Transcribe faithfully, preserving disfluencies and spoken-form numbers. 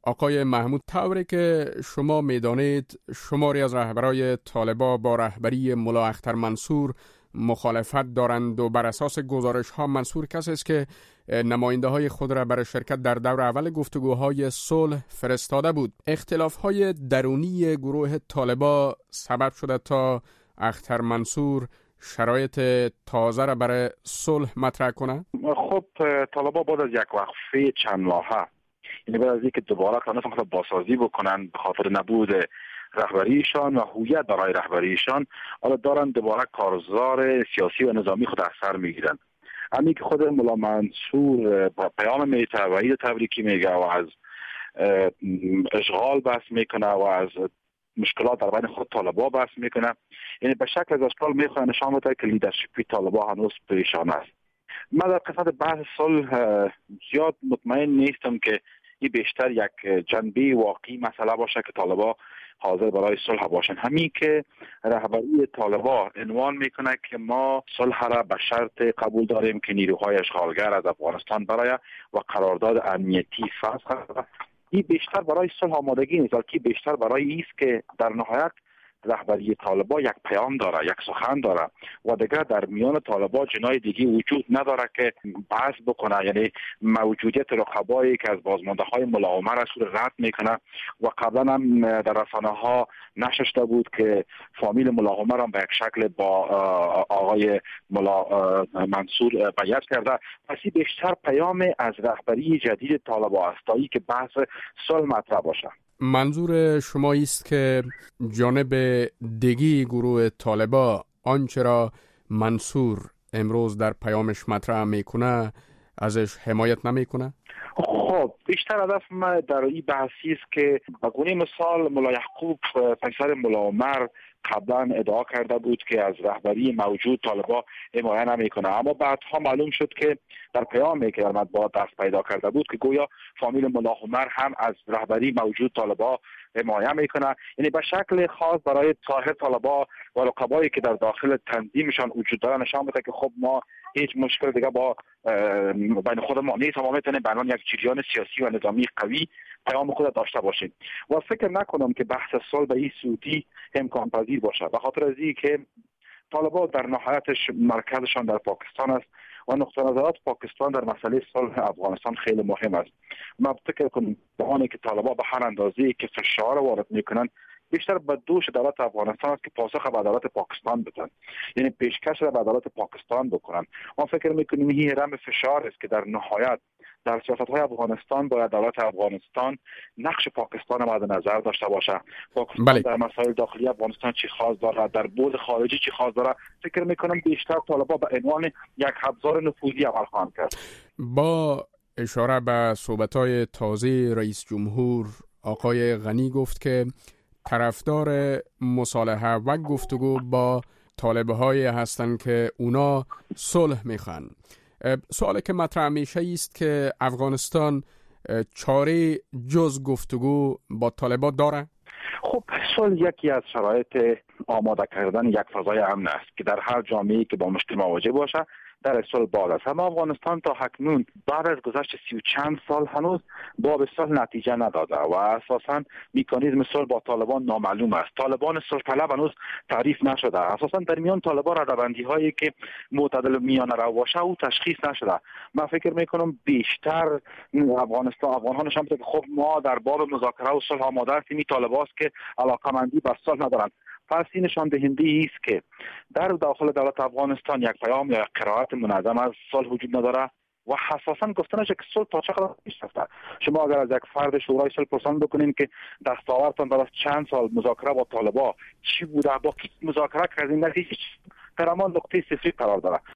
آقای محمود، طوری که شما میدانید شماری از رهبرای طالبان با رهبری ملا اختر منصور مخالفت دارند و بر اساس گزارش ها منصور کسی است که نماینده های خود را برای شرکت در دور اول گفتگوهای صلح فرستاده بود. اختلاف های درونی گروه طالبان سبب شده تا اختر منصور شرایط تازه را برای صلح مطرح کنه؟ خب طالبان بعد از یک وقفه چند ماهه، یعنی بعد از اینکه دوباره تونستن خود بازسازی بکنن به خاطر نبود رهبریشان و هویت برای رهبریشان، حالا دارن دوباره کارزار سیاسی و نظامی خود از سر میگیرن. همین که خود ملا منصور با پیام میته و عید تبریکی میگه و از اشغال بحث میکنه و از مشکلات در بین خود طالبان بحث میکنه، یعنی به شکل از اشکال میخواد نشان بده که لیدرشپی طالبان هنوز پریشان است. من در قسمت بحث صلح زیاد مطمئن نیستم که این بیشتر یک جنبه واقعی مسئله باشه که طالبان حاضر برای صلح باشن. همین که رهبری طالبان عنوان میکنه که ما صلح را به شرط قبول داریم که نیروهای اشغالگر از افغانستان برای و قرارداد امنیتی فسخ، این بیشتر برای صلح آمادگی نیست، بلکه بیشتر برای ایست که در نهایت رهبری طالبان یک پیام داره، یک سخن داره و دیگر در میان طالبان جنای دیگه وجود نداره که بحث بکنه. یعنی موجودیت رقبایی که از بازمانده های ملا عمر رسول رد میکنه و قبلا هم در رسانه ها نشر شده بود که فامیل ملا عمر هم به یک شکل با آقای ملا منصور بیعت کرده. پس این بیشتر پیام از رهبری جدید طالبان است تا که بحث صلح مطرح باشه. منظور شما است که جانب دیگی گروه طالبان آنچه را منصور امروز در پیامش مطرح میکنه ازش حمایت نمیکنه؟ خب بیشتر هدف ما در این بحثی است که به گونه مثال ملا یعقوب پسر ملا عمر قبلا ادعا کرده بود که از رهبری موجود طالبان حمایت نمیکنه، اما بعدها معلوم شد که در پیامی که در مطبوعات دست پیدا کرده بود که گویا فامیل ملا عمر هم از رهبری موجود طالبان حمایت میکنه. یعنی به شکل خاص برای ظاهر طالبان و رقبایی که در داخل تنظیمشان وجود داره نشان بده که خب ما هیچ مشکل دیگه با بین خود ما نیست، ما میتونیم به عنوان یک جریان سیاسی و نظامی قوی پیام خود داشته باشیم و فکر نکنم که بحث صلح به این صورتی امکان پذیر باشه، به خاطر از اینکه طالبان در نهایتش مرکزشان در پاکستان است و نقطه نظرات پاکستان در مسئله صلح افغانستان خیلی مهم است. ما فکر کنم بهانه که طالبان به هر اندازه‌ای که فشار وارد میکنن بیشتر به دوش دولت افغانستان است که پاسخ به عدالت پاکستان بدن، یعنی پیشکش را به عدالت پاکستان بکنن. ما فکر میکنیم این هرم فشار است که در نهایت در سیاست‌های افغانستان باید دولت افغانستان نقش پاکستان مد نظر داشته باشه. پاکستان بله. در مسائل داخلی افغانستان چی خاص داره، در بود خارجی چی خاص داره. فکر میکنم بیشتر طالبان به عنوان یک ابزار نفوذی عمل خواهند کرد. با اشاره به صحبت‌های تازه رئیس جمهور آقای غنی گفت که طرفدار مصالحه و گفتگو با طالب‌های هستند که اونا صلح میخوان. سوالی که مطرح میشه است که افغانستان چاره جز گفتگو با طالبان داره؟ خب صلح یکی از شرایط آماده کردن یک فضای امن است که در هر جامعه‌ای که با مشکل مواجه باشه در صلح باز است. اما افغانستان تا اکنون بعد از گذشت سی و چند سال هنوز با صلح نتیجه نداده و اساساً مکانیزم صلح با طالبان نامعلوم است. طالبان صلح طلب هنوز تعریف نشده. اساساً در میان طالبان ردبندی هایی که معتدل میانه رو باشه او تشخیص نشده. من فکر میکنم بیشتر افغانستان افغان ها نشان میده که خب ما در باب مذاکره و صلح آماده هستیم. طالبان است که علاقمندی به صلح ندارند. پس این نشان دهنده است که در داخل دولت افغانستان یک پیام یا قرائت منظم از صلح وجود نداره و حساساً گفته نشه که صلح تا چه قدر پیش رفته. شما اگر از یک فرد شورای صلح پرسان بکنین که دستاوردتان بعد از چند سال مذاکره با طالبان چی بوده، با کی مذاکره کردین، نتیجه در همان نقطه صفری قرار داره.